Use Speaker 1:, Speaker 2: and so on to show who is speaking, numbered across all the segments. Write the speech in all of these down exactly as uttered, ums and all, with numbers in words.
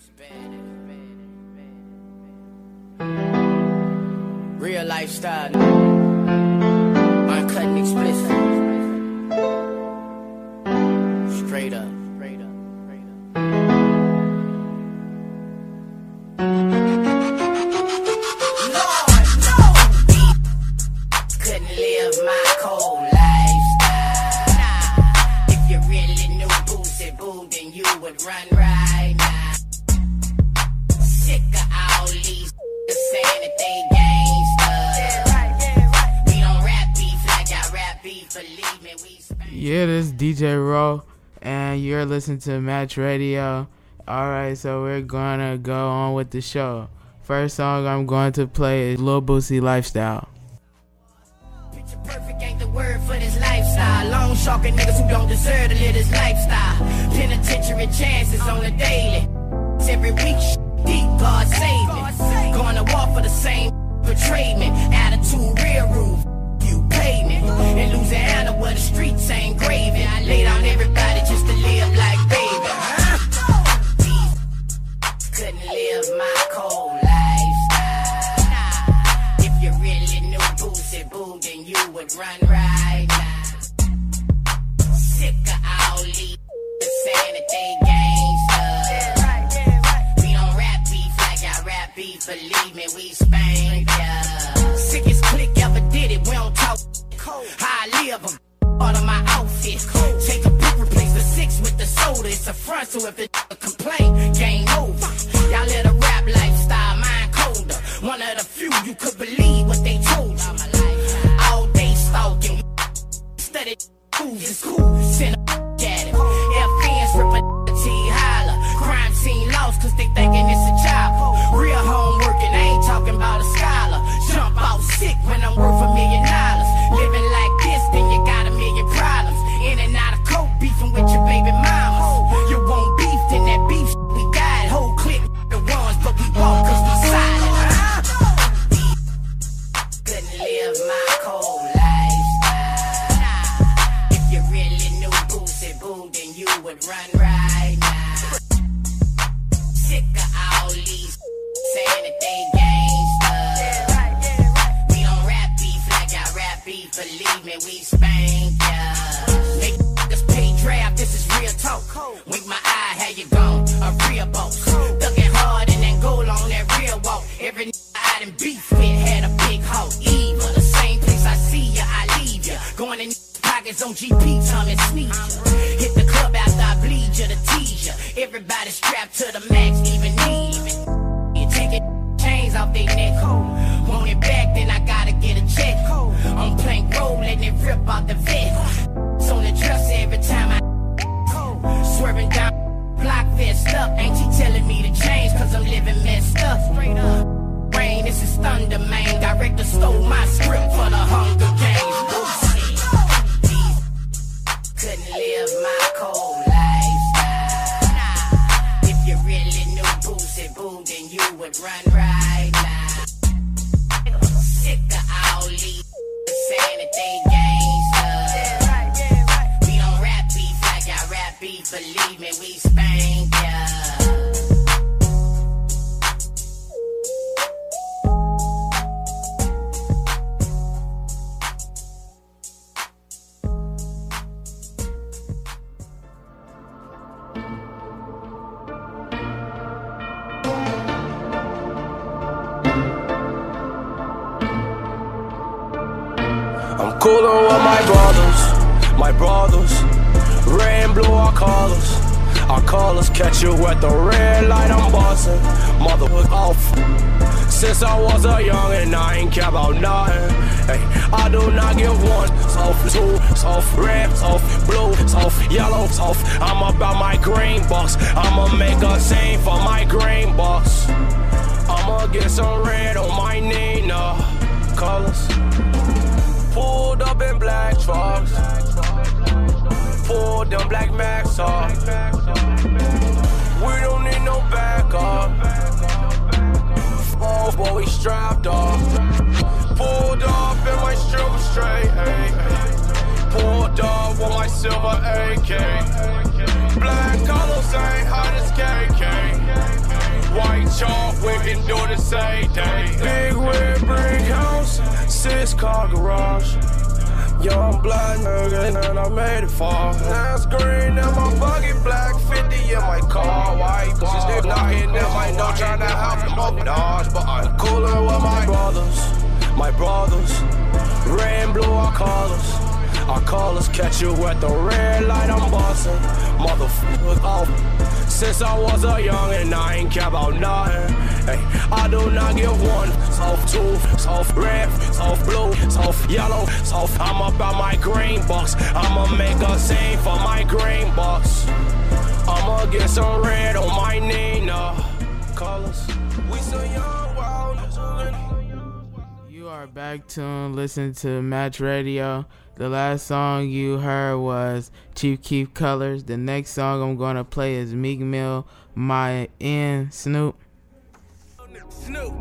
Speaker 1: Real lifestyle, uncut and explicit. Straight up, straight up, straight up. Lord, no, couldn't live my cold lifestyle. Nah. If you really knew Boosie Boo, then you would run right now. Sick of all these saying that they
Speaker 2: Yeah, this is D J Rowe, and you're listening to Match Radio. Alright, so we're gonna go on with the show. First song I'm going to play is Lil Boosie Lifestyle.
Speaker 1: Picture perfect ain't the word for this lifestyle. Long sharking niggas who don't deserve to live this lifestyle. Penitentiary chances on the daily. Every week, deep, God save me. Going to war for the same betrayed me. Attitude, real roof. You pay me. In Louisiana where the streets ain't gravy, I lay down everybody just to live like baby. Huh? Couldn't live my cold lifestyle. If you really knew Boosie Boo, then you would run right now. Sick of all these saying that they gangsters. We don't rap beef like y'all rap beef, believe me, we spank ya. Sickest click ever did it, we don't talk how I live, I'm part of my outfit. Take a pick, replace the six with the soda. It's a front, so if the complain, game over. Y'all let a rap lifestyle, mine colder. One of the few you could believe what they told you. All day stalking, study moves, it's cool. Send a at him. F Ns rip a T holler. Crime scene lost cause they thinking it's a job. Real homework and I ain't talking about a scholar. Jump out sick when I'm worth a million dollars. Living like this, then you got a million problems. In and out of coke, beefing with your baby mamas. You won't beef, then that beef we got. Whole clip, the ones, but we walk cause we silent. Huh? Couldn't live my cold lifestyle. If you really knew Boosie Boo, then you would run right now. Sick of all these saying that they gangsters. We don't rap beef like y'all rap beef, believe me, we spank ya. Make niggas pay draft, this is real talk. Wink my eye, how you gone? A real boss. Thugging hard and then goal on that real walk. Every nigga I done beef with had a big hoe. Evil, the same place I see ya, I leave ya. Going in pockets on G P, time and sneak ya. Hit the club after I bleed ya to tease ya. Everybody strapped to the max, even need you taking chains off they neck. Want it back, then I gotta get a check. On plank roll, letting it rip out the vet. It's on the dresser every time I swerving down, block vest up. Ain't she telling me to change, cause I'm living messed up. Straight up. Rain, this is thunder, man. Director stole my script for the Hunger Games. Boosie. Couldn't live my cold lifestyle. If you really knew Boosie Boo, then you would run right now. Sick of all these saying that they gangsters. We don't rap beef like y'all rap beef, believe me, we spank ya.
Speaker 3: Coolin' with my brothers, my brothers. Red and blue, our colors. Our colors catch you at the red light, I'm bustin'. Mother was off. Since I was a youngin', I ain't care about nothing. Hey, I do not give one. Soft two, soft red, soft blue, soft yellow, soft. I'm about my green bucks. I'ma make a scene for my green bucks. I'ma get some red on my Nina colors. Pulled up in black trucks. Pulled them black Max off. We don't need no backup. Oh boy, we strapped off. Pulled up in my stripper straight. Ay, ay. Pulled up with my silver A K. Black colors ain't hot as K K. Mercedes. Big red brick house, six car garage. Young black nigga, and I made it far. Now it's green in my bucket, black fifty in my car. White ball, still knocking in my door, trying to help them both dodge. But I'm cooler with my brothers, my brothers. Red and blue, our colors. Our colors catch you at the red light, I'm bustin'. Motherfucker off. Since I was a young and I ain't care about nothing. Hey, I do not give one. Soft two, soft red, soft blue, soft yellow, soft. I'm about my green bucks. I'ma make a scene for my green bucks. I'ma get some red on my Nina colors. We so young, wild.
Speaker 2: You are back tuned, listen to Match Radio. The last song you heard was Chief Keef Colors. The next song I'm going to play is Meek Mill, My N, Snoop.
Speaker 4: Snoop.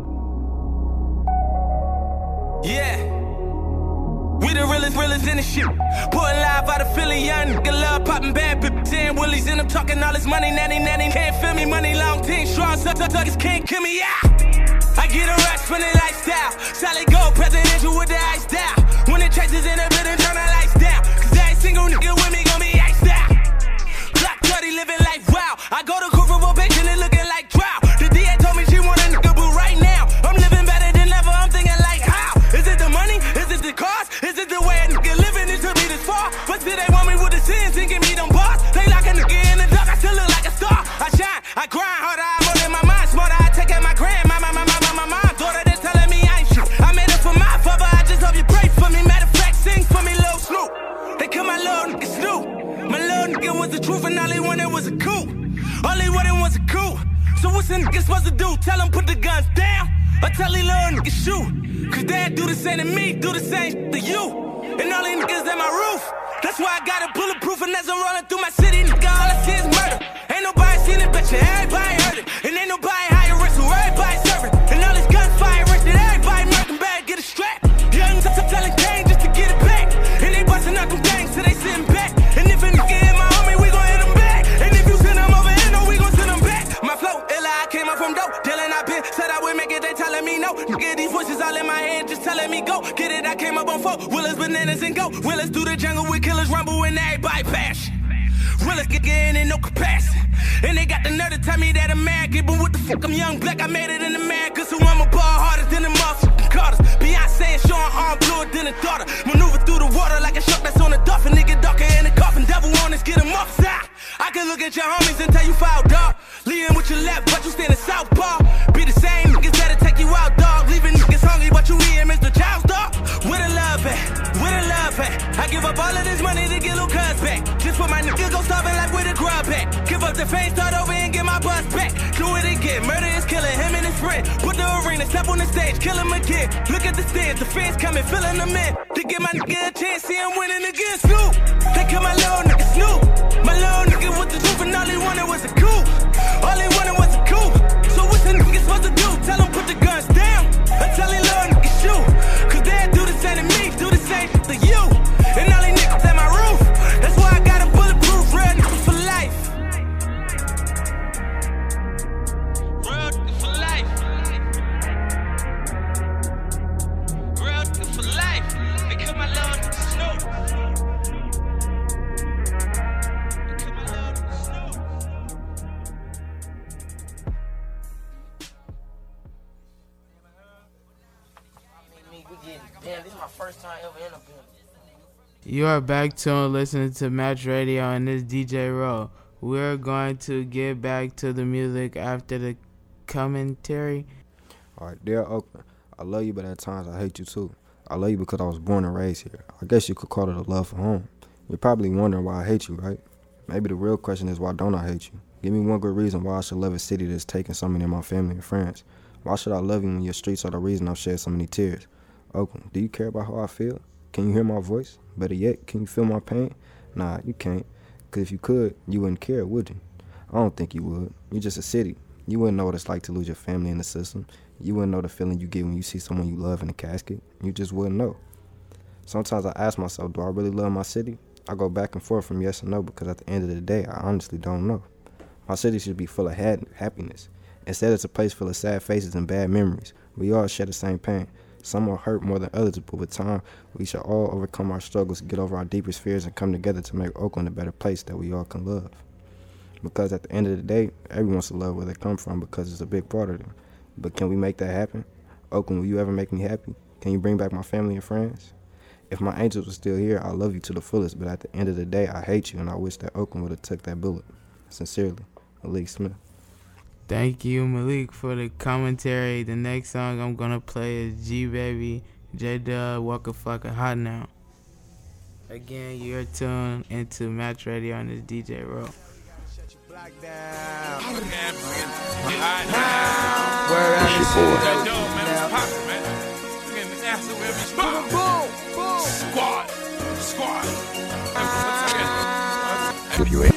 Speaker 4: Yeah. We the realest, realest in the shit. Putting live out of Philly, young nigga love popping bad bitches. Saying Willies and I'm talking all this money, nanny, nanny. Can't feel me, money long, team strong, suck, suck, suck, his king, kill me out. I get a rush from the lifestyle. Solid gold, presidential with the ice down. When the chase is in the building, turn the lights down. Cause every single nigga with me gon' be iced out. Black thirty, living life wild. I go to court for probation and looking like trial. The D A told me she want a nigga, but right now I'm living better than ever. I'm thinking like how? Is it the money? Is it the cars? Is it the way a nigga living? It took me this far. But still they want me with the sins and give me them bars. They like a nigga in the dark, I still look like a star. I shine, I grind harder, I'm more than my mind. Smarter, I take out my grand. My, my, my, my, my, my, my daughter, they telling me I ain't shit. I made it for my father, I just hope you pray for me. Matter of fact, sing for me, Lil Snoop. They kill my little nigga Snoop. My little nigga was the truth and all he wanted was a coup. All he wanted was a coup. So what's a nigga supposed to do? Tell him put the guns down? Or tell he little nigga shoot? Cause dad do the same to me, do the same shit to you. And all these niggas at my roof. That's why I got it bulletproof and as I'm rolling through my city, nigga, all I see is murder. Ain't nobody seen it, bet you everybody heard it. And ain't nobody higher risk, so everybody serving. And all this gunfire risk that everybody murking bad, get a strap. Young t- t- telling gang just to get it back. And they busting out them gangs till they sitting back. And if a nigga hit my homie, we gon' hit him back. And if you send them over here, no, we gon' send them back. My flow, illa, I came up from dope. Dylan, I been, said I would make it, they telling me no. Nigga, these voices all in my head, just telling me go. Get it, I came up on four. Willis, bananas, and go. Willis through the jungle with killers, rumble, and everybody pass. Willis get in and no capacity. And they got the nerve to tell me that I'm mad. But what the fuck, I'm young black, I made it in America. So I'm a ball harder than the motherfucking Carters. Beyonce showing arm bluer than a daughter. Maneuver through the water like a shark that's on a dolphin. Nigga darker in the coffin, devil on us, get him off side. I can look at your homies and tell you foul, dog. Leading with your left, but you standing southpaw. Be the same niggas that'll take you out, dog. Leaving niggas hungry, but you eating Mister Child's dog. Where the love at? Where the love at? I give up all of this money to get little cuz back. Just for my nigga go starving like with a grub at. Give up the fame, start over and get my bus back. Do it again, murder is killing him and his friend. Put the arena, step on the stage, kill him again. Look at the stands, the fans coming, filling them in. To give my nigga a chance, see him winning again. Snoop, they kill my little nigga Snoop. My little nigga with the truth and all he wanted was a coup. All he wanted was a coup. So what's the nigga supposed to do? Tell him put the guns down. Or tell him little nigga shoot. Cause they do the same to me, do the same to you. And all these niggas at my roof. That's why I got a bulletproof, real nigga for life. Real nigga for life. Real nigga for life. They kill my little nigga Snoop. They kill my little nigga Snoop.
Speaker 5: Damn, this is my first time ever in a building.
Speaker 2: You are back to listening to Match Radio and this D J Ro. We're going to get back to the music after the commentary.
Speaker 6: All right, dear Oakland, I love you, but at times I hate you too. I love you because I was born and raised here. I guess you could call it a love for home. You're probably wondering why I hate you, right? Maybe the real question is, why don't I hate you? Give me one good reason why I should love a city that's taken so many of my family and friends. Why should I love you when your streets are the reason I've shed so many tears? Oakland, do you care about how I feel? Can you hear my voice? Better yet, can you feel my pain? Nah, you can't. Because if you could, you wouldn't care, would you? I don't think you would. You're just a city. You wouldn't know what it's like to lose your family in the system. You wouldn't know the feeling you get when you see someone you love in a casket. You just wouldn't know. Sometimes I ask myself, do I really love my city? I go back and forth from yes and no because at the end of the day, I honestly don't know. My city should be full of ha- happiness. Instead, it's a place full of sad faces and bad memories. We all share the same pain. Some are hurt more than others, but with time, we shall all overcome our struggles, get over our deepest fears, and come together to make Oakland a better place that we all can love. Because at the end of the day, everyone wants to love where they come from because it's a big part of them. But can we make that happen? Oakland, will you ever make me happy? Can you bring back my family and friends? If my angels were still here, I love you to the fullest, but at the end of the day, I hate you, and I wish that Oakland would have took that bullet. Sincerely, Malik Smith.
Speaker 2: Thank you, Malik, for the commentary. The next song I'm gonna play is G Baby, J Dub, Waka Flocka, Hot Now. Again, you're tuned into Match Radio on this D J Roll.
Speaker 4: Squad, squad.
Speaker 3: If you ain't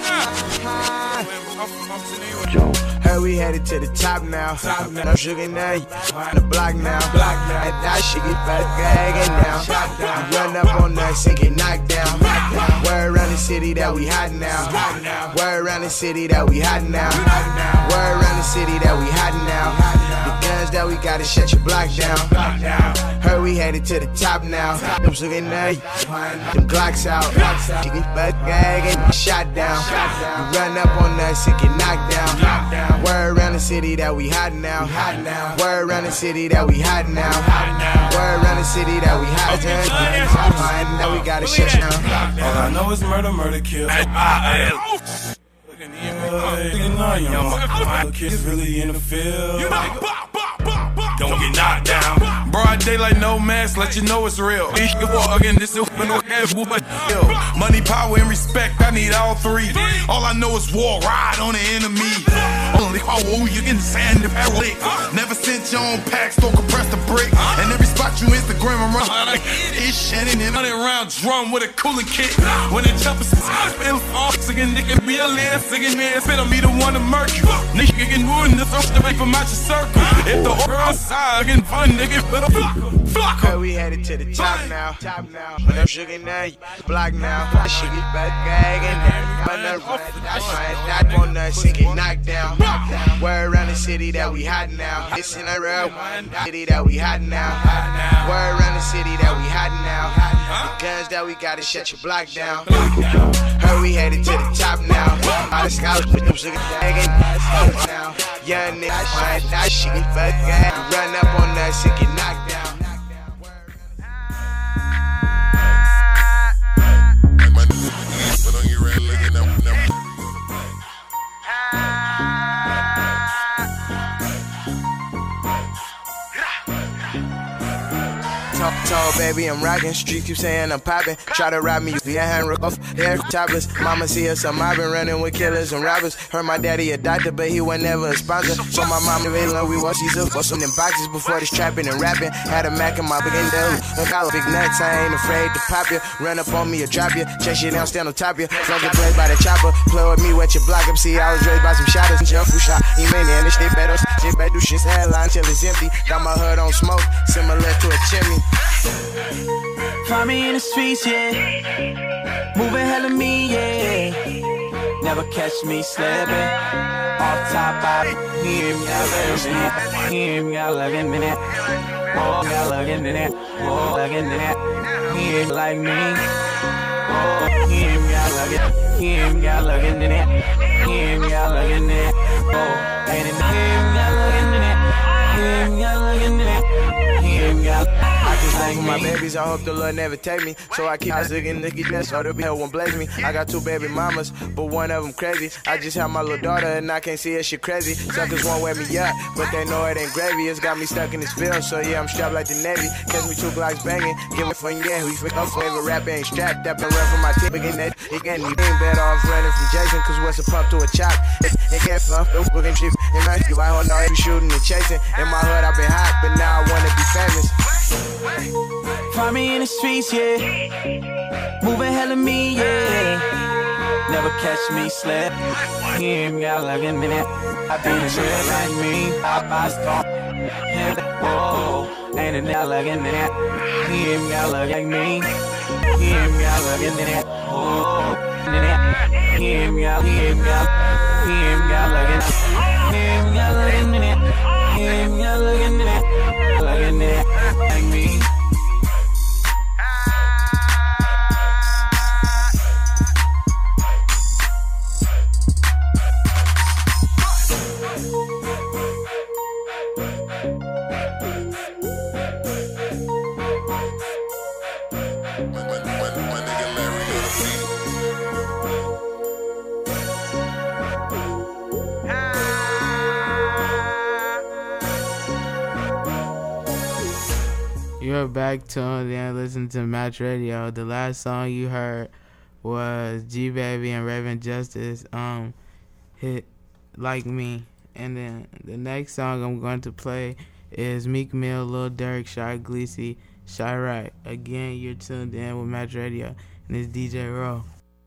Speaker 3: Joe.
Speaker 7: Heard we headed to the top now. Top now. No sugar now. On the block now. Block now. And that shit get better gagging now. You run up on us and get knocked down. Word around the city that we hot now. Word around the city that we hot now. Word around the city that we hot now. The guns that we gotta shut your block down. Heard we headed to the top now. Them sugar now. Them Glocks out. She get better gagging. Shot down. You run up on us and get knocked down. Word around the city that we hot now. Word around the city that we hot now. Word around the city that we hot now. Now we gotta shut down.
Speaker 4: All I know is murder, murder, kill. Looking at my kids really in the field. Don't get knocked down. Broad daylight, no mask, let you know it's real. Ich again, this is money, power, and respect. I need all three. All I know is war, ride on the enemy. Only oh, you can sand the parallel. Never sent your own packs, don't compress the brick. And every spot you Instagram and run like it's Shannon and running around drum with a cooling kit. When it jump is singing, nigga, be a land, singing man, spit on me the one to murk you. Nigga, getting ruined, this up to make from out your circle. If the order outside, getting fun, nigga, better flock.
Speaker 7: Heard we headed to the top now. Top now. But I'm sugar now. Block now. That shit get back gagging. But I'm not on us and get knocked down. Word around the city that we hot now. It's in a real city that we hot now. Word around the city that we hot now. The guns that we gotta shut your block down. Heard we headed to the top now. All the scouts with them sugar gagging. Now, young niggas, that shit get back gagging. Run up on us and get knocked down. Tall baby, I'm rockin'. Street keep saying I'm poppin'. Try to rob me, you hand rock off. Hair topless. Mama see us, I'm mobbing, running with killers and robbers. Heard my daddy a doctor, but he was never a sponsor. So my mama really love we watch these up. Bust them in boxes before this trapping and rapping. Had a Mac in my big end dough. Look, I big nuts, I ain't afraid to pop you. Run up on me or drop you. Chase you down, stand on top you. Front get played by the chopper. Play with me, wet your block up. See, I was raised by some shotters. Jump who shot. He made it, and this shit better. Shit better do shit's headline till it's empty. Got my hood on smoke, similar to a chimney.
Speaker 8: Find me in the streets, yeah. Moving hella me, yeah. Never catch me slipping. Off top, I hear me, I love hear me, I love in it. Oh, I love in it. Oh, love in it. Hear me like me. Oh, hear me, I love it. Hear me, I love in it. Hear me, I love in it. Oh, ain't it? Hear me, I love in it. Hear me, I love in it. Hear me, I love in it.
Speaker 7: I just like my babies, I hope the Lord never take me. So I keep looking to get that so the hell won't blaze me. I got two baby mamas, but one of them crazy. I just have my little daughter and I can't see her, she crazy. Suckers won't wear me up, but they know it ain't gravy. It's got me stuck in this field, so yeah, I'm strapped like the Navy. Catch me two Glocks banging, give me fun, yeah. We fit up, favorite rapper ain't strapped up and run for my tip again. That it can't be better off running from Jason, cause what's a pump to a chop? It, it can't fuck, no fucking shit. And I do, I hold on, every shooting and chasing. In my hood, I've been hot, but now I wanna be famous.
Speaker 8: Find me in the streets, yeah. Moving hella me, yeah. Never catch me slip. Hear me, I love in it. I been a real like me. I buy stone. Whoa, ain't it now like in it. Hear me, I love like me. Hear me, I love in it. Whoa, hear me, I hear me, I hear me, I love in it. Hear me, I love in it.
Speaker 2: You're back tuned in, listening to Match Radio. The last song you heard was G Baby and Raven Justice, um, hit Like Me. And then the next song I'm going to play is Meek Mill, Lil Durk, Shy Gleesy, Shy Right. Again, you're tuned in with Match Radio, and it's D J Ro.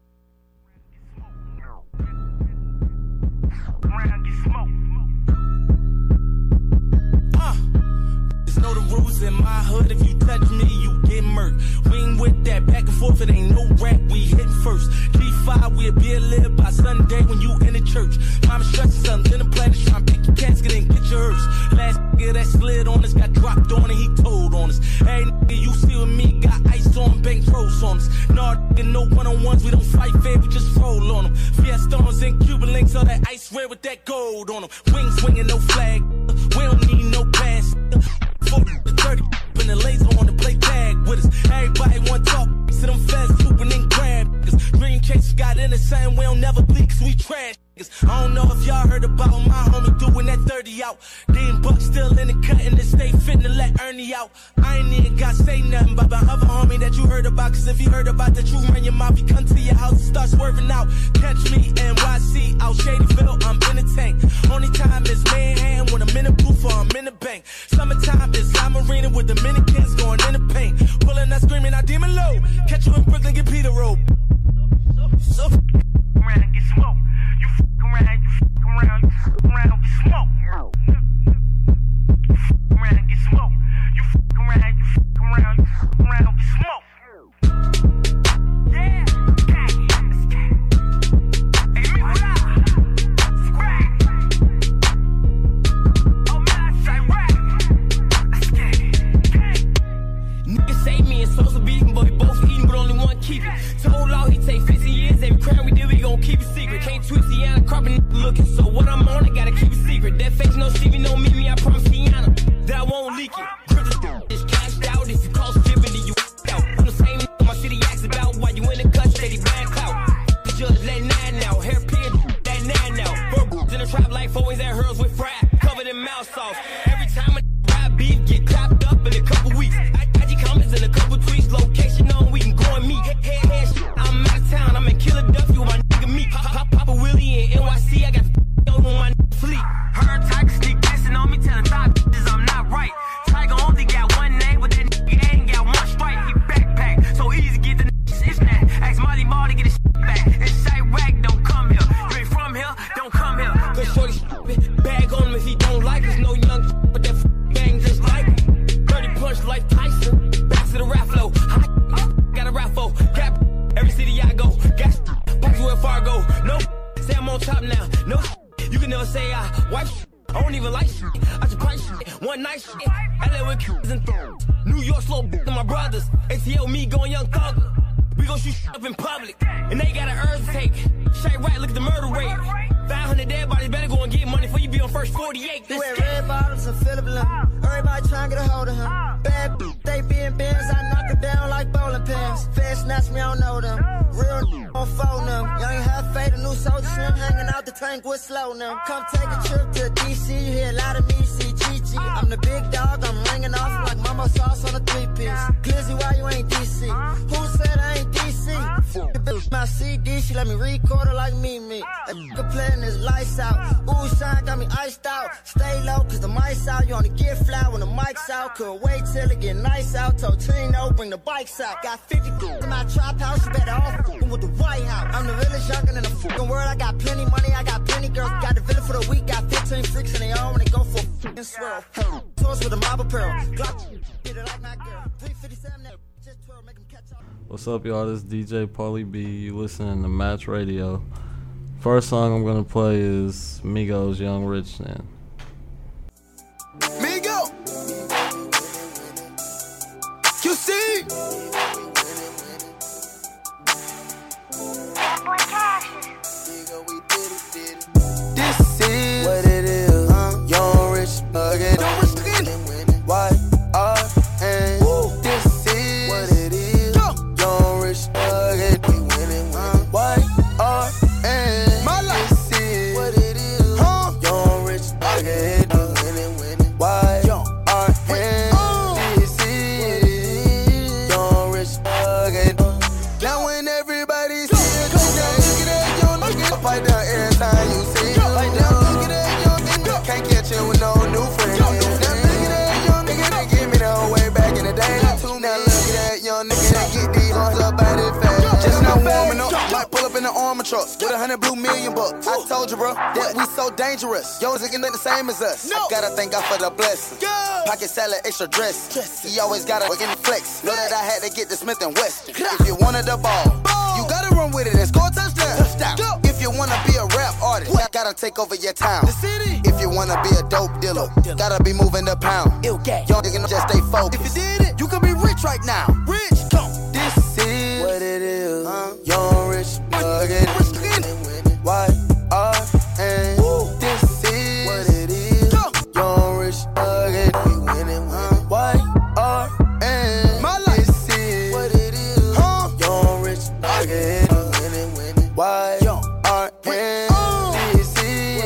Speaker 4: Know the rules in my hood. If you touch me, you get murked. We ain't with that back and forth. It ain't no rap. We hit first. G five, we'll be a live by Sunday when you in the church. Mama stressing something in the planet, trying to pick your casket and get your hearse. Last nigga that slid on us got dropped on and he told on us. Hey nigga, you see with me, got ice on, bank rolls on us. Nah, nigga, no one on ones. We don't fight fair, we just roll on them. Fiestas and Cuban links, all that ice red with that gold on them. Wings swinging, no flag. We don't need no pass. The thirty and the laser on to play tag with us. Everybody want talk, so them feds swooping and grab niggas. Green chase got in the same way, don't never bleak, cause we trash niggas. I don't know if y'all heard about my homie doing that thirty out. Dean Buck still in the cut and they stay fitting to let Ernie out. I ain't even got to say nothing about my other homie that you heard about, cause if he heard about that, you run your mouth, he come to your house and start swerving out. Catch me N Y C out Shadyville, I'm in the tank. Only time is manhand when I'm in the booth or I'm in the bank. Summertime is La Marina with Dominicans going in the paint. Pulling up screaming out demon low. Catch you in Brooklyn, get Peter rope. So f- around and get smoke. You f- around, you f- around, you f- around, get smoke. You f- around and get smoke. You f- around, you f- around, you f- around, get smoke. Yeah, let's get it. Hey, me what up? Scrap. Oh man, I say rap. Let's get it. Niggas say me and Sosa beating, but we both eating, but only one keep it. Told out he take fifty years, every crime we did, we gon' keep it secret. Can't tweet Tiana, carpet looking, so what I'm on, I gotta keep it secret. That face no Stevie, no Mimi, I promise Tiana that I won't leak it. Grip the is cashed out, if you call stripping, then you out. I'm the same nigga my city acts about, why you in the cut, steady blind clout. The judge let nine now, hair pin, that nine now. Verbals in the trap like always at hers with fry, covered in mouth sauce. Every time a rap beef get clapped up in a couple weeks. I, I G comments in a couple tweets, location on, we can go and meet. Head, head, shit, I'm out of town, I'm in Killer Duffy with my nigga Meek. Pop, pop, Papa Willie in N Y C, I got the on my nigga fleet. Heard Tiger sneak dissing on me, telling thought bitches I'm not right. Tiger only got one name, but that nigga ain't got one strike. He backpack, so easy get the nigga shit that. Ask Molly Ball to get his shit back. It's Shy Rack, don't come here. You ain't from here, don't come here. Cause shorty shit, bag on him if he don't like us. No young shit, but that f- bang just like him. thirty punch like Tyson, back to the rap flow. Got a rap flow, gap every city I go. Gas, back to where Fargo. No, say I'm on top now. No, you can never say I wipe shit. I don't even like shit. I just price shit. One night shit. L A with kids and thrones. New York slow to my brothers. A T L me going young thugger. We gon' shoot shit up in public. And they got an earth to take. Shay right, look at the murder rate. five hundred dead bodies, better go and get money before you be on first forty-eight.
Speaker 9: You wear red bottoms and Philip Lim. Everybody trying to get a hold of him. Bad b- they be in bins, I knock it down like bowling pins. Fed snatch me, I don't know them. Real n- on phone them. Young half fade, a new soldier slim, hanging out the tank with slow them. Come take a trip to D C, you hear a lot of me, see G G. I'm the big dog, I'm ringing off like mama sauce on a three-piece. Glizzy, why you ain't D C? Who said I ain't D C? The bitch my C D, she let me record her like me, me. A nigga playing his lights out. Ooh, shine got me iced out. Stay low, cause the mic's out. You only get fly when the mic's out. Couldn't wait till it get nice out. Told Trino, bring the bikes out. Got fifty in my trap house, you better off f***ing with the White House. I'm the realest youngin' in the f***ing world. I got plenty money, I got plenty girls. Got the villa for the week, got fifteen freaks in they own when they go for a f***ing swirl. Tours with a mob apparel. Glock, get it like my girl. three fifty-seven, just twirl, make them catch up.
Speaker 10: What's up, y'all? This is D J Paulie B. You listening to Match Radio. First song I'm gonna play is Migos' Young Rich Man.
Speaker 7: Migo! You see? This is what it is. Uh, young rich nugget. Y R N. This is what it is. Young rich nugget. Y R N. My life. This is what it is. Huh? Young rich nugget.
Speaker 11: summer trucks with a hundred blue million bucks. I told you, bro, that we so dangerous. Yo, nigga ain't the same as us. I gotta thank God for the blessing. Pocket salad, extra dress. He always gotta work in the flex. Know that I had to get the Smith and Wesson. If you wanted the ball, you gotta run with it and score a touchdown. touchdown. If you wanna be a rap artist, you gotta take over your town. The city. If you wanna be a dope dealer, gotta be moving the pound. Young nigga just stay focused. If you did it, you could be rich right now. Rich, come. This is what it is. Huh? Young rich buggin'. Y R N. This is what it is. Young rich buggin'. We winning, winning. Y R N. My life. This is what it is. Huh? Young rich buggin'. We winning, winning. Y R N. This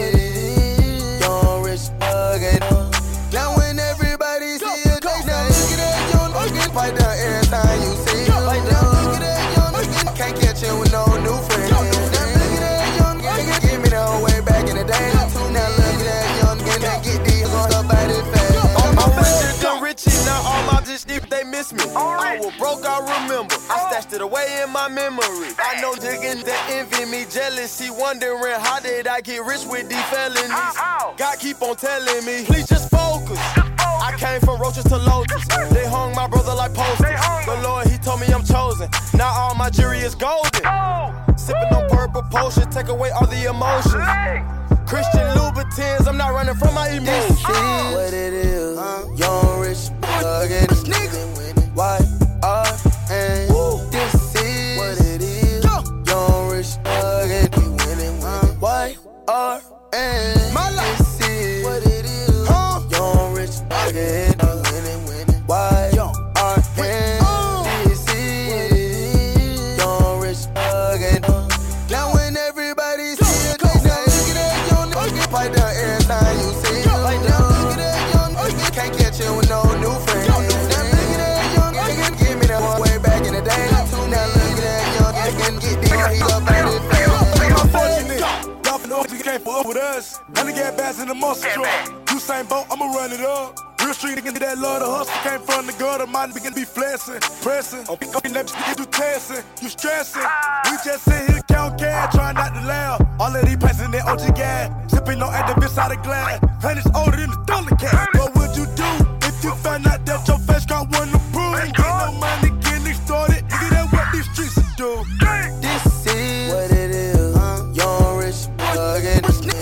Speaker 11: is young rich buggin'. Now when everybody see it, they now look at that young buggin'. Fight down every time you see it. Fight down, look at that young buggin'. Can't catch you with no new friends. Now look at that young buggin'. Give me the whole way back in the day. Now look at that young buggin'. Get these on up by this fast.
Speaker 12: All my friends done Richie, now all my just if they miss me. I was broke, I remember. I stashed it away in my memory. I know niggas that envy me, jealousy, wondering how did I get rich with these felonies. God keep on telling me, please just focus. I came from roaches to loaches. They hung my brother like posters. The Lord, he told me I'm chosen. Now all my jury is golden. Sipping on purple potion, take away all the emotions. Christian Louboutins, I'm not running from my emotions.
Speaker 11: This is what it is. Young rich buggin'. Nigga. Y R N. This is what it is. Young rich buggin'. We winning, winning. Y R N. My life. This is what it is. Young rich buggin'. We winning, winning. Y R N. This is what it is. Young rich buggin'. Now when everybody see it, now look at that young nigga. Fight down every time you see it. Fight down, look at that young nigga. Can't catch you with no new friends. Now look at that young nigga. Give me the one way back in the day. Now look at that young nigga. Get these heat up by this face.
Speaker 12: I'm fortunate. Dolphin O G can't fuck with us. Honey got bass in the muscle truck. Usain Bolt, I'ma run it up. Real street niggas that love the hustle came from the gutter. Mine begin to be flexing, pressing. Oh, pick up your lips, you do testing. You stressing. We just sit here count cash, trying not to laugh. All of these passing that O G gas, sipping on activists out of glass. And it's older than the dollar cat. What would you do if you found out that your face got one to prove? Ain't no money getting started. Nigga, that's what these streets do.
Speaker 11: This is what it is. Young rich buggin'.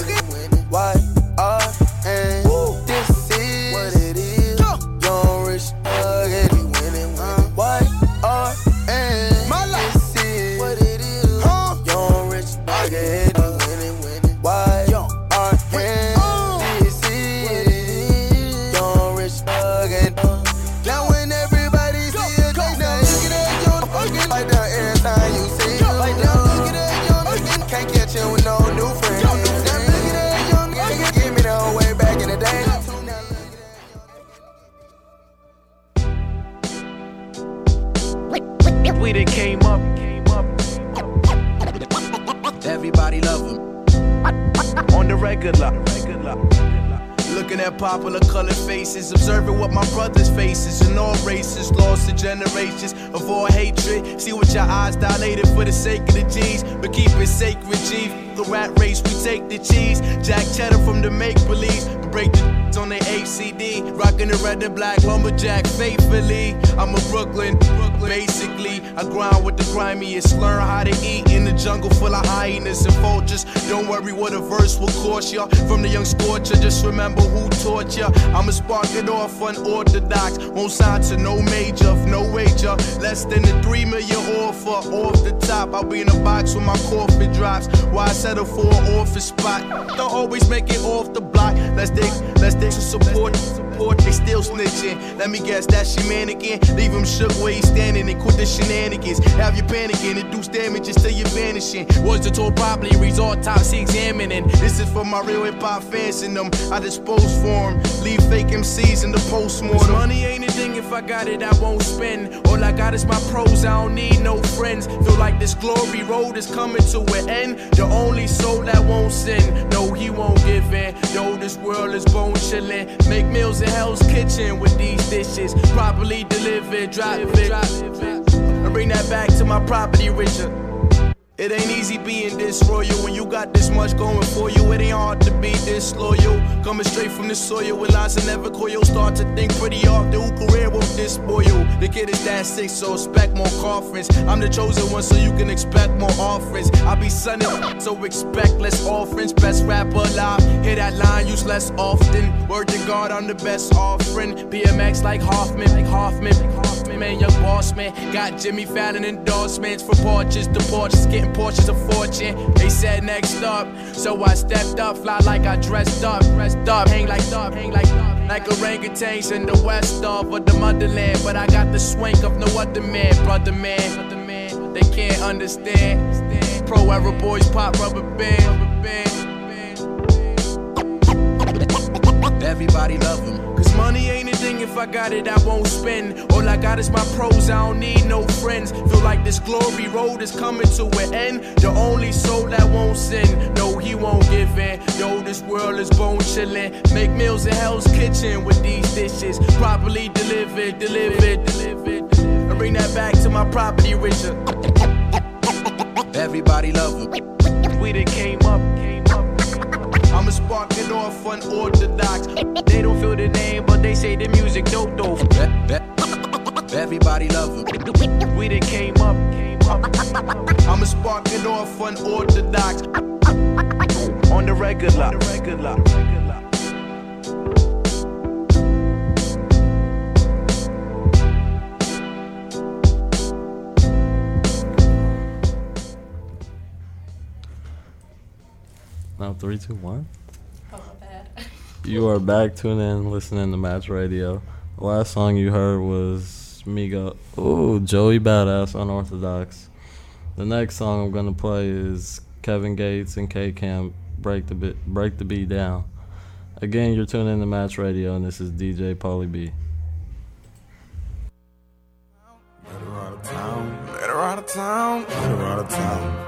Speaker 11: Y R N. This is what it is. Young rich buggin'. We winning, winning. Y R N. My life. This is what it is. Young rich buggin'. We winning, winning. Y R N. This is what it is. Young rich buggin'. Now when everybody see it, now look at that young buggin'. Fight down every time you see it. Fight down, look at that young buggin'. Can't catch you with no new friends. Now look at that young nigga. Give me the whole way back in the day.
Speaker 8: We done came up, came up. Everybody love him. On the regular, regular. Looking at popular colored faces, observing what my brothers faces in all races, lost to generations of all hatred. See what your eyes dilated for the sake of the G's, but keep it sacred, G. The rat race, we take the cheese. Jack cheddar from the make-believe, but break the on the A C D. Rocking the red and black lumberjack faithfully. I'm a Brooklyn, Brooklyn. Basically, I grind with the grimiest. Learn how to eat in the jungle full of hyenas and vultures. Don't worry what a verse will cost ya. From the young scorcher, just remember who taught ya. I'ma spark it off unorthodox. Won't sign to no major, no wager. Less than the three million offer. Off the top, I'll be in a box when my coffin drops. Why settle for an office spot? Don't always make it off the block. Let's dig, let's dig to support, support. They still snitching. Let me guess, that's your mannequin. Leave him shook where he's standing and quit the shenanigans. Have you panicking, induce damages till you're vanishing. Was the tour properly, reads autopsy examining. This is for my real hip hop fans and them. I dispose for them. Leave fake M Cs in the postmortem. Money ain't a thing, if I got it, I won't spend. All I got is my pros, I don't need no friends. Feel like this glory road is coming to an end. The only soul that won't sin, no, he won't give in. Though this world is bone chillin'. Make meals in Hell's Kitchen with these dishes. Properly delivered, drop it, drop it. I bring that back to my property, Richard.
Speaker 12: It ain't easy being disloyal when you got this much going for you. It ain't hard to be disloyal. Coming straight from the soil with lies and never coil. Start to think pretty often who career won't dispoil. The kid is that sick, so expect more conference. I'm the chosen one, so you can expect more offerings. I be sunning, so expect less offerings. Best rapper alive, hear that line used less often. Word to God, I'm the best offering. B M X like Hoffman, like Hoffman, like Hoffman, man, young boss man. Got Jimmy Fallon endorsements for porches to porches, getting Porsches of fortune. They said next up, so I stepped up, fly like I dressed up, dressed up, hang like up, hang like up, like orangutans in the west of or the motherland. But I got the swank of no other man, brother man, brother man. They can't understand. Pro era boys pop rubber band. Everybody love him. Cause money ain't a thing, if I got it, I won't spend. All I got is my pros, I don't need no friends. Feel like this glory road is coming to an end. The only soul that won't sin, no, he won't give in. Yo, this world is bone chillin'. Make meals in Hell's Kitchen with these dishes. Properly delivered, delivered, delivered. And bring that back to my property, Richard. Everybody love him. We done came up, came up. I'ma spark it off unorthodox. They don't feel the name, but they say the music dope dope. Everybody love him. We done came up, came up. I'ma spark it off unorthodox. On the regular, on the regular.
Speaker 10: Now three, two, one.
Speaker 13: Oh, my bad.
Speaker 10: You are back tuning in, listening to Match Radio. The last song you heard was Migo. Ooh, Joey Badass, Unorthodox. The next song I'm gonna play is Kevin Gates and K-Camp, Break the Beat, Break the Beat Down. Again, you're tuning in to Match Radio, and this is D J Pauly B.
Speaker 14: Let her out of town, let her out of town, let her out of town.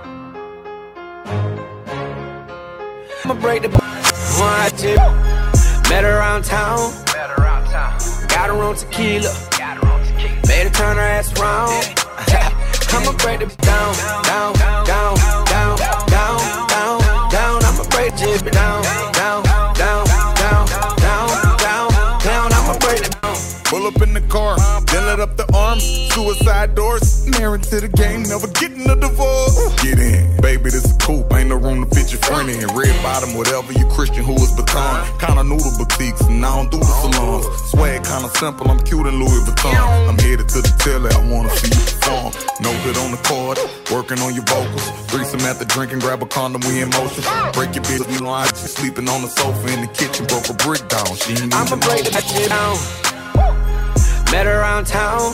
Speaker 15: I'ma break the one tip. Met her around town. Got her on tequila. Made her turn her ass around. I'ma break the down, down, down, down, down, down, down, down. I'ma break the jib down, down, down, down, down, down, down. I'ma break it down.
Speaker 14: Pull up in the car, then let up the arms, suicide doors. Married to the game, never getting a divorce. Get in, baby, this is coupe, ain't no room to fit your friend in. Red bottom, whatever you Christian, who is baton. Kinda noodle boutiques, and I don't do the salons. Swag kinda simple, I'm cute in Louis Vuitton. I'm headed to the telly, I wanna see you perform. No good on the chord, working on your vocals. Threesome after drinking, grab a condom, we in motion. Break your bitch, you know I just sleeping on the sofa in the kitchen, broke a brick down. She ain't
Speaker 15: I'ma break that shit down. Met her around town.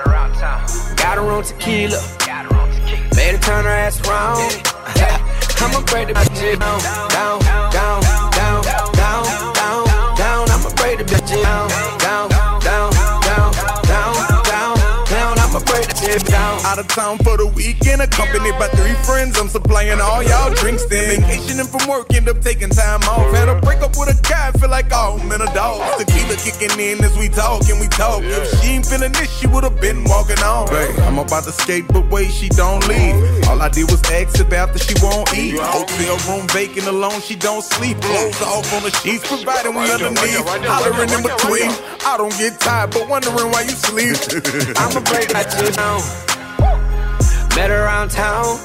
Speaker 15: Got her on tequila. Made her turn her ass around. I'ma break the bitch down, down, down, down, down, down, down. I'ma break the bitch down, down, down, down, down, down, down. I'ma break the bitch down.
Speaker 14: Out of town for the weekend, accompanied by three friends. I'm supplying all y'all drinks. Then vacationing from work, end up taking time off. Had a break up with a guy, feel like all men are dogs. Tequila kicking in as we talk and we talk. If she ain't feeling this, she would've been walking on. Babe, I'm about to skate, but wait, she don't leave. All I did was ask about that she won't eat. Hotel room vacant alone, she don't sleep. Clothes off on the sheets, providing we underneath. Hollering in between. I don't get tired, but wondering why you sleep.
Speaker 15: I'ma break that shit down. Met her around town.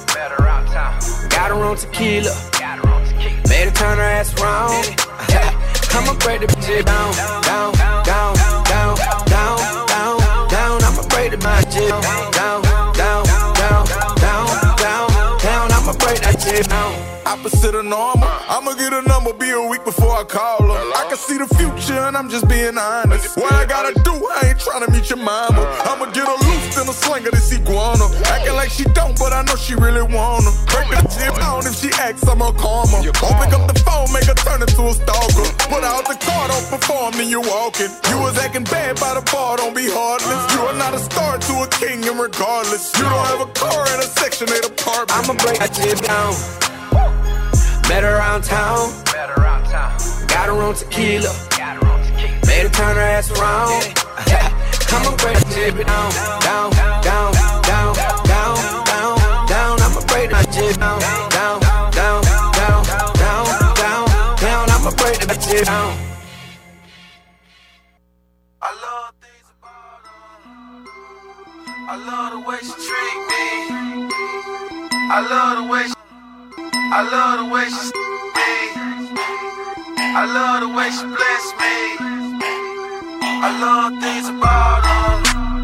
Speaker 15: Got her on tequila. Made her turn her ass around. I'ma break the bitch down, down, down, down, down, down, down. I'ma break the bitch down, down, down, down, down, down, down. I'ma break that shit down.
Speaker 14: Opposite of normal, I'ma get a number, be a week before I call her. I can see the future and I'm just being honest. What I gotta do, I ain't tryna meet your mama. I'ma get her loose in a slinger this iguana. Acting like she don't, but I know she really wanna. Break the tip down if she acts, I'ma calm her. Don't pick up the phone, make her turn into a stalker. Put out the car, don't perform, then you walking. You was acting bad by the bar, don't be heartless. You are not a star to a king, and regardless, you don't have a car in a Section eight apartment.
Speaker 15: I'ma break that shit down. Met her around town. Got her on tequila. Made her turn her ass around. I'ma break that shit down, down, down, down, down, down, down. I'ma break that shit bitch down, down, down, down, down, down, down, down. I'ma break the bitch down.
Speaker 4: I love things about her. I love the way she treat me. I love the way she, I love the way she me. I love the way she bless me. I love things about her.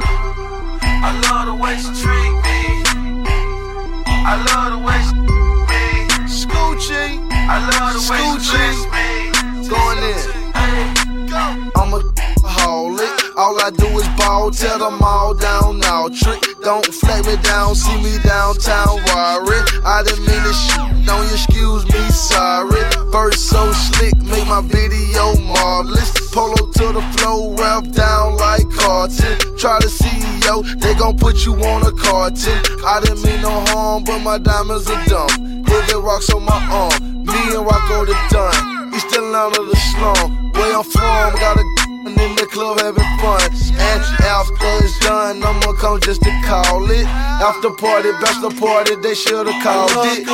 Speaker 4: I love the way she treat me. I love the way she me.
Speaker 7: Scoochie.
Speaker 4: I love the way she bless me.
Speaker 7: Going in. I'm a holic. All I do is ball, tell them all down now. Trick, don't flag me down, see me downtown, worry. I didn't mean to shoot, don't you excuse me, sorry. Verse so slick, make my video marvelous. Polo to the flow, rap down like carton. Try to C E O, they gon' put you on a carton. I didn't mean no harm, but my diamonds are dumb. Heavy rocks on my arm, me and Rocco the done. East Atlanta the slum, where I'm from, got a in the club having fun. And after it's done, I'ma come just to call it. After party, bachelor party, they should've called it.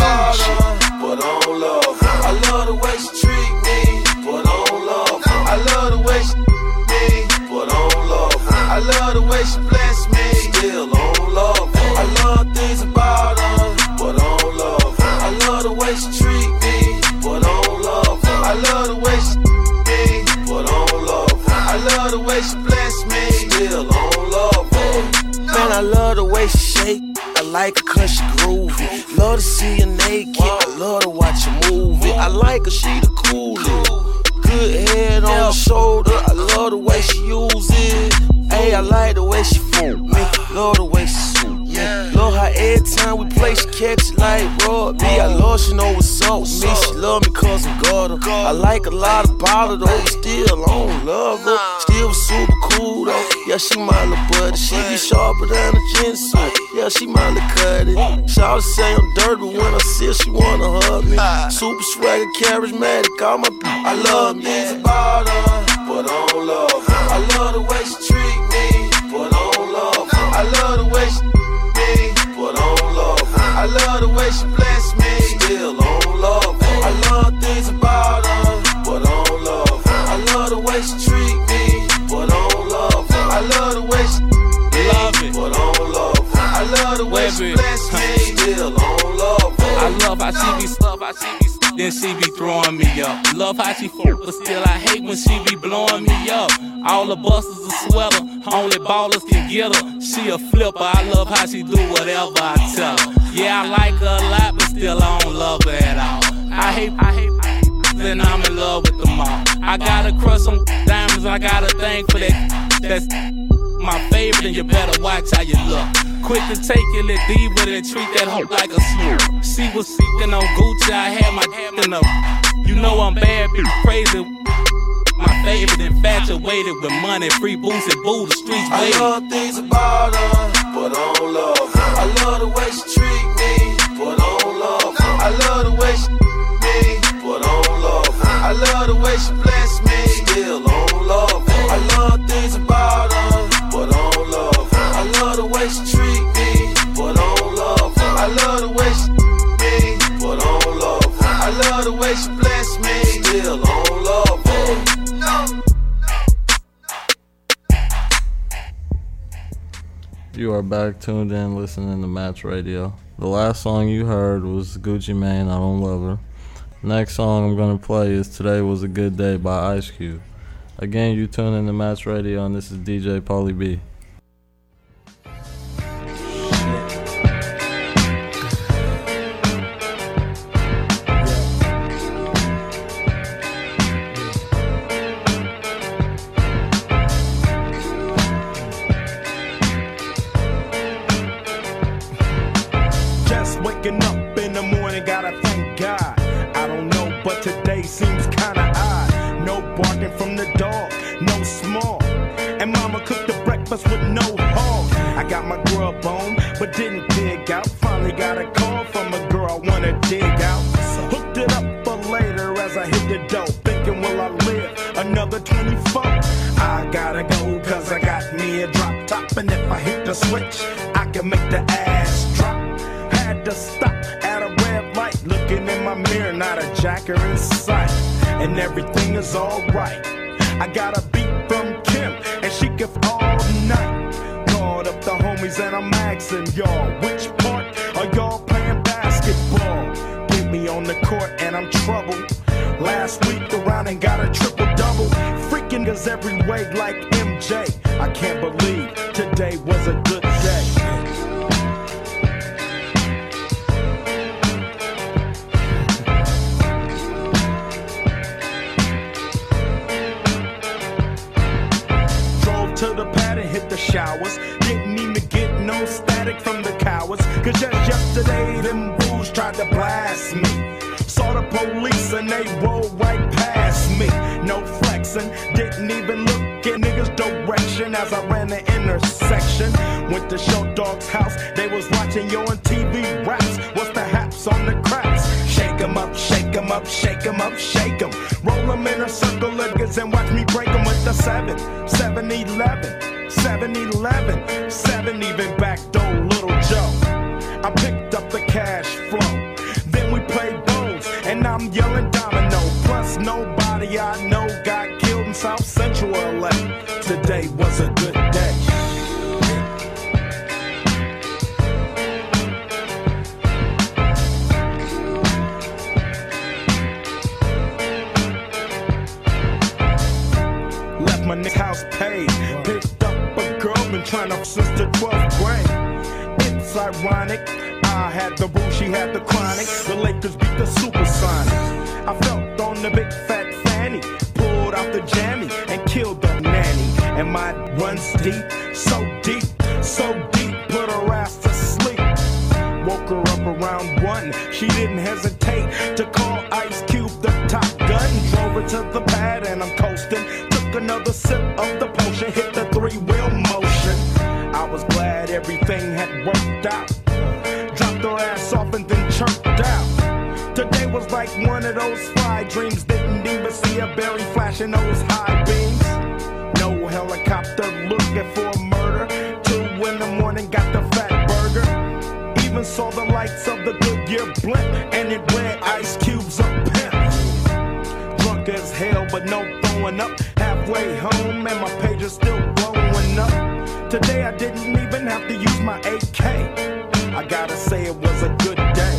Speaker 4: But I don't love her. I love the way she treat me, but I don't love her. I love the way she me, but I don't love her. I love the way she bless me, still I don't love her. I love things about her, but I don't love her. I love the way she treat me, but I don't love her. I love the way she me, but I don't love her. I love the way she bless me, still I don't love her.
Speaker 15: Man, I love the way she shake. I like her cause she groovy. Love to see her naked. I love to watch her move it. I like her, she the coolest. Good head on her shoulder. I love the way she use it. Hey, I like the way she fool me. Love the way she swoop me. Love how every time we play, she catch it like rugby. I love she know what's up with me. She love me cause I'm gutter. I like a lot about her though, but still I don't love her. Still super cool though. Yeah, she my little buddy. She be sharper than a gin suit. Yeah, she my little cutty. Shawty say I'm dirty, but when I see her, she wanna hug me. Super swagger, charismatic, all my I love me.
Speaker 4: About her, but I don't love her. I love the way she treat me, but I don't love her. I love the way she me, but I don't love her. I love the way she bless me, still I don't love her. I love things about her, but I don't love her. I love the way she treat me, but I don't love her. I love the way she love it, but I don't love her. I love the way she bless me, still I don't love her.
Speaker 13: I love how she be stuff, how she be stuff, then she be throwing me up. Love how she fuck, but still I hate when she be blowing me up. All the busters are sweater, only ballers can get her. She a flipper, I love how she do whatever I tell her. Yeah, I like her a lot, but still I don't love her at all. I hate, I hate, I hate, then I'm in love with them all. I got a crush on diamonds, I got a thing for that. That's my favorite, and you better watch how you look. Quick to take it, let diva, and treat that hoe like a sloop. She was seeking on Gucci, I had my hand in her. You know I'm bad, be crazy. My favorite, infatuated with money, free boots and boo, the streets waiting.
Speaker 4: I love things about her, but I don't love her. I love the way she treat me, but I don't love her. I love the way she me, but I don't love her. I love the way she bless me, still I don't love her. I love things about her, but I don't love her. I love the way she treat me, but I don't love her. I love the way she me, but I don't love her. I love the way she bless me, still I don't love her.
Speaker 10: You are back tuned in listening to Match Radio. The last song you heard was Gucci Mane, I Don't Love Her. Next song I'm going to play is Today Was a Good Day by Ice Cube. Again, you tune in to Match Radio, and this is D J Pauly B.
Speaker 16: Waking up in the morning, gotta thank God. I don't know, but today seems kinda odd. No barking from the dog, no small. And mama cooked the breakfast with no hog. I got my grub on, but didn't dig out. Finally got a call from a girl I wanna dig out. Hooked it up for later as I hit the dough. Thinking, will I live another twenty-four? I gotta go, cause I got me a drop top. And if I hit the switch, I can make the ass drop. Had to stop liquor in sight, and everything is alright. I got a beat from Kim, and she give all night. Called up the homies and I'm asking y'all, which part are y'all playing basketball? Get me on the court and I'm troubled. Last week around and got a triple-double. Freaking is every way like M J. I can't believe today was a good day. To the pad and hit the showers. Didn't even get no static from the cowards. Cause just yesterday them fools tried to blast me. Saw the police and they rolled right past me. No flexing, didn't even look in niggas' direction as I ran the intersection. Went to Show Dog's house, they was watching yo on T V raps. What's the haps on the craps? Shake 'em up, shake 'em up, shake 'em up, shake 'em. Roll 'em in a circle of niggas and watch me break 'em with the seven, seven eleven, seven eleven, seven even back door Little Joe. I picked up the cash flow, then we played bowls, and I'm yelling domino. Plus nobody I know got killed in South Central L A. Today was a good day. My nigga's house paid, picked up a girl, been trying to since the twelfth grade. It's ironic, I had the boo, she had the chronic. The Lakers beat the Supersonics. I felt on the big fat fanny, pulled out the jammy and killed the nanny. And my runs deep, so deep, so deep, put her ass to sleep. Woke her up around one, she didn't hesitate to call Ice Cube the top gun. Drove her to the pad and I'm coasting. Another sip of the potion, hit the three-wheel motion. I was glad everything had worked out. Dropped her ass off and then chirped out. Today was like one of those fly dreams. Didn't even see a berry flashing those high beams. No helicopter looking for a murder. Two in the morning, got the fat burger. Even saw the lights of the Goodyear blimp, and it read Ice Cube's a pimp. Drunk as hell, but no throwing up. Halfway home and my page is still blowing up. Today I didn't even have to use my A K. I gotta say it was a good day.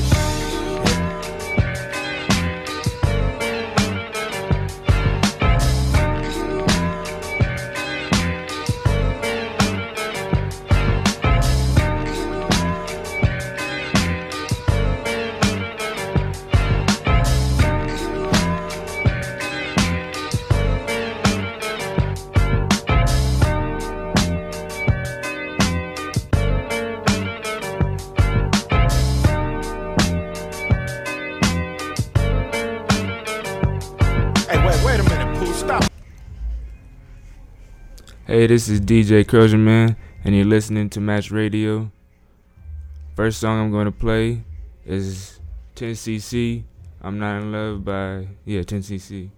Speaker 17: Hey, this is D J Crozier Man, and you're listening to Match Radio. First song I'm going to play is ten C C, I'm Not in Love by, yeah, ten C C.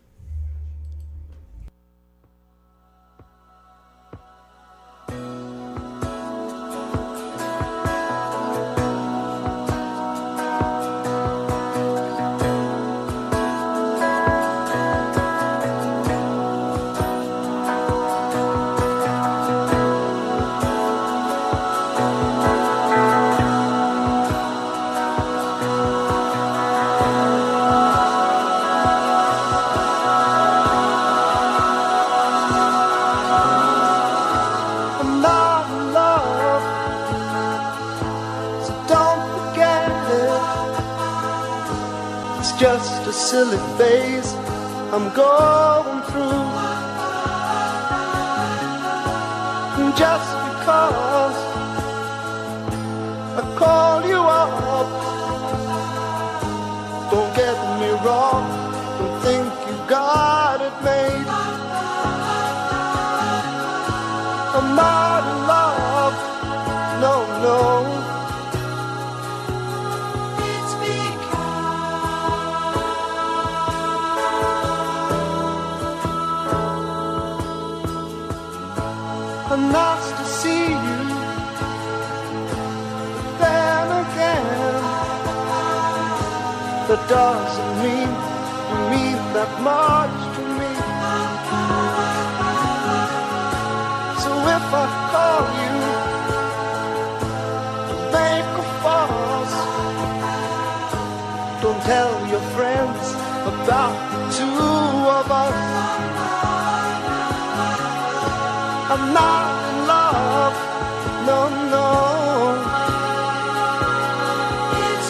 Speaker 18: Just a silly phase I'm going through. And just because I call you up, don't get me wrong, don't think you got it made. I'm not in love, no, no. Nice to see you, then again, that doesn't mean, mean that much to me. So if I call you to make a fuss, don't tell your friends about the two of us. I'm not in love, no, no. It's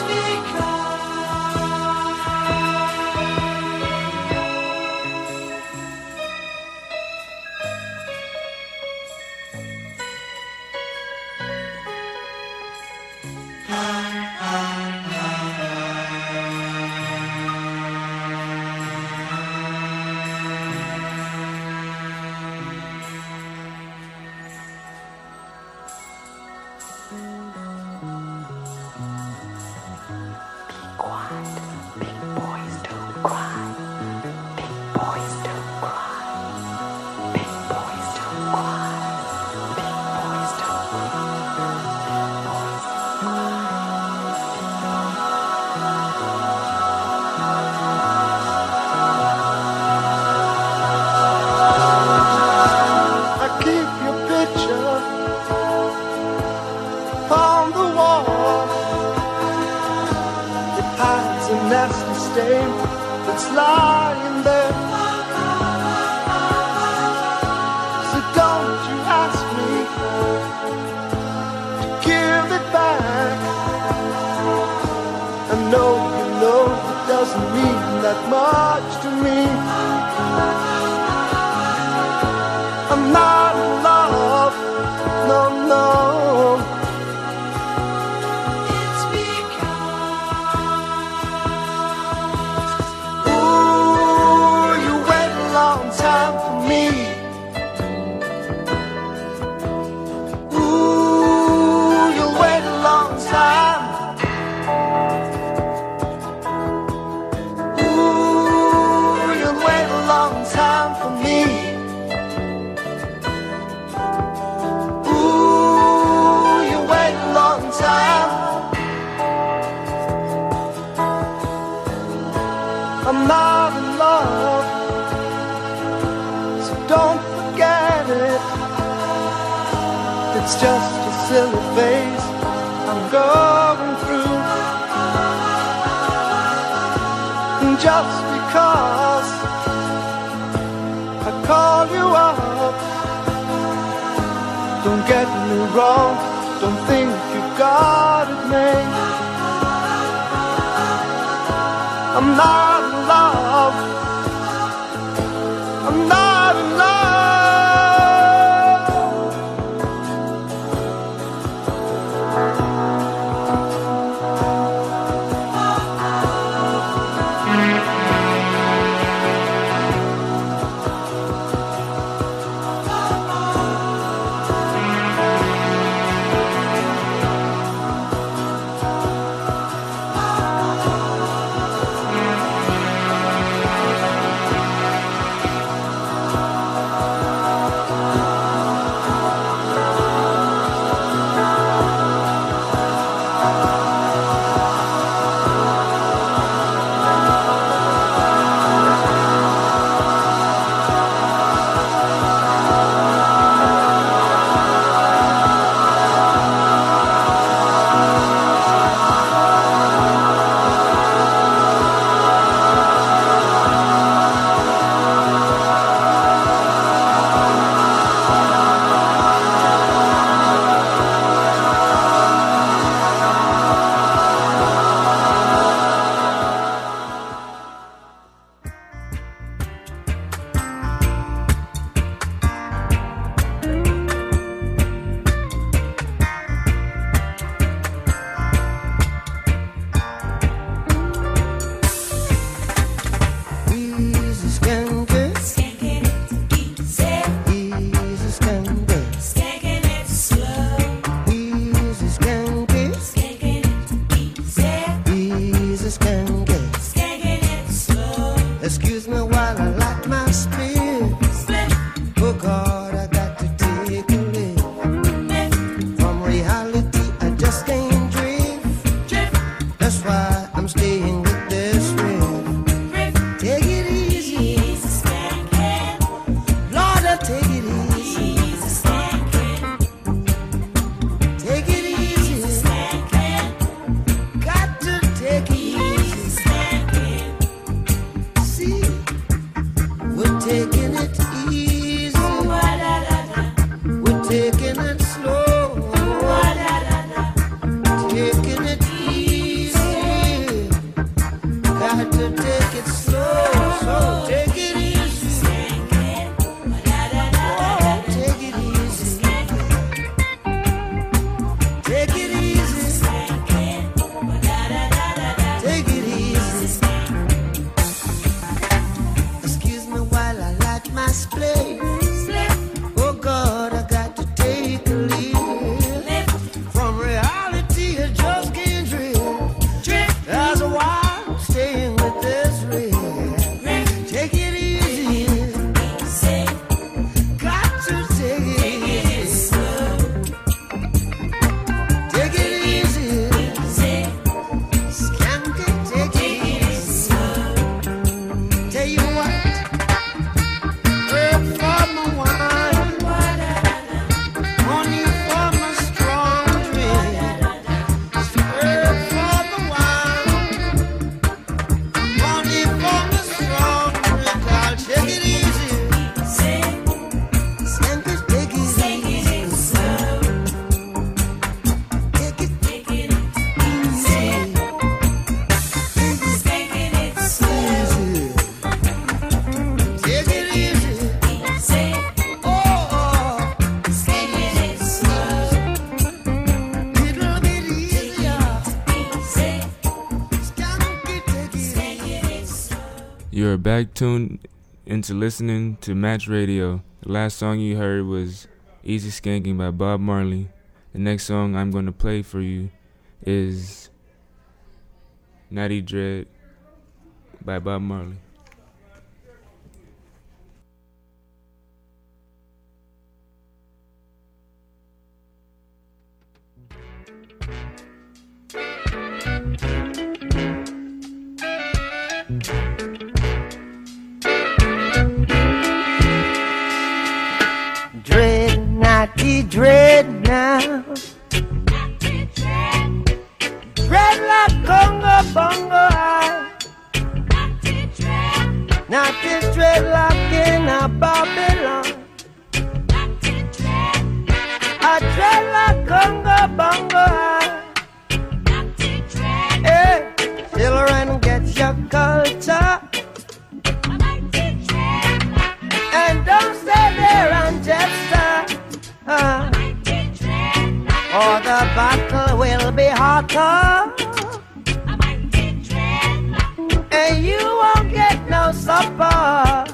Speaker 18: that's lying there. So don't you ask me to give it back. I know you know it doesn't mean that much to me. I'm not in love, no, no. I'm not in love, so don't forget it. It's just a silly phase I'm going through. And just because I call you up, don't get me wrong, don't think you got it made. I'm not in love, I'm not in love.
Speaker 9: taking it easy. We're taking it slow. Taking it easy. Got to take it slow. So take it easy. Oh, take it easy. Take it easy. Take it easy. Excuse me while I light my splay. Oh God, I got to take a leave from reality. I just can't dream. As a while staying with this real. Take it easy. Got to take it easy. Take it easy. Skank it, take it easy. Tell you what, pray for my wine, money for my strong drink. Pray for the wine, money for my strong drink. I'll take it easy. Skank it, take it easy. Take it, take it easy. Take it easy. Oh, oh. Take it easy. Little bit easier. Skank it, take it easy.
Speaker 17: You're back tuned into listening to Match Radio. The last song you heard was Easy Skanking by Bob Marley. The next song I'm going to play for you is Natty Dread by Bob Marley.
Speaker 9: Dread, naughty dread now. Dread like Congo bongo high. Naughty dread like in a Babylon. I dread like Congo bongo high. Hey, children, get your culture. And don't stay there and just start. Uh, or the battle will be hotter. And you won't get no supper.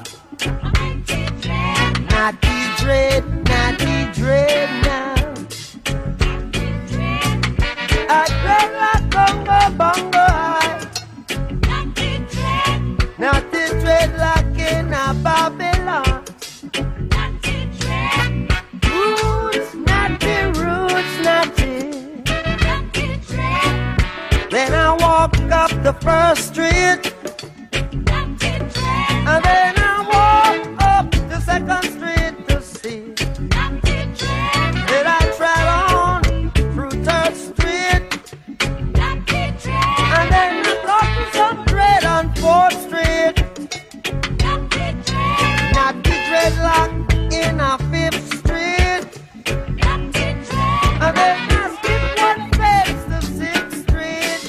Speaker 9: Naughty dread, naughty dread now. I dread like Congo bongo high. Naughty dread like in a Babylon. Roots, naughty, roots, naughty. Then I walk up the first street. And then I walk up the second street to see. Did I tread on through third street? And then I got to some dread on fourth street. Naughty dreadlock in a fifth street. And then I skip one face to sixth street.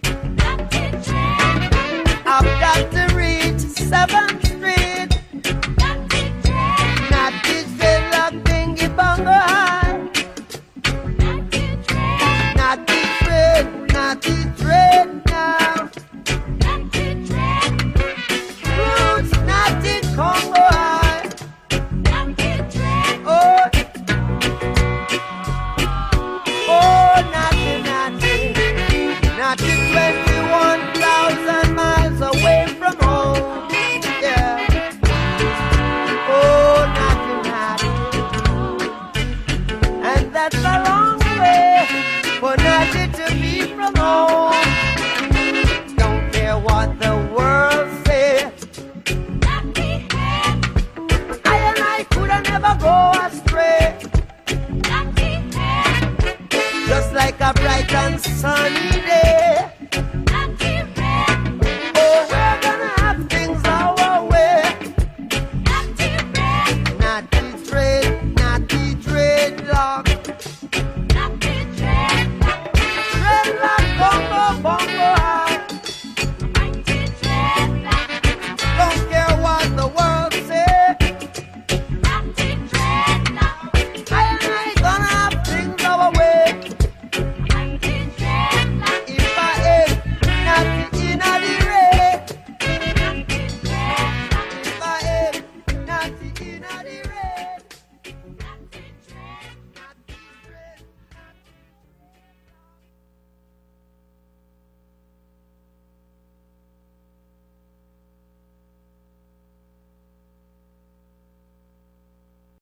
Speaker 9: I've got to reach seventh street. Naughty dreadlock dingy bongo high. Naughty dread, naughty dread now. Roots, naughty Congo high. Oh, oh, naughty, naughty. Naughty twenty-one thousand miles away from home. Yeah. Oh, naughty, naughty. And that's a long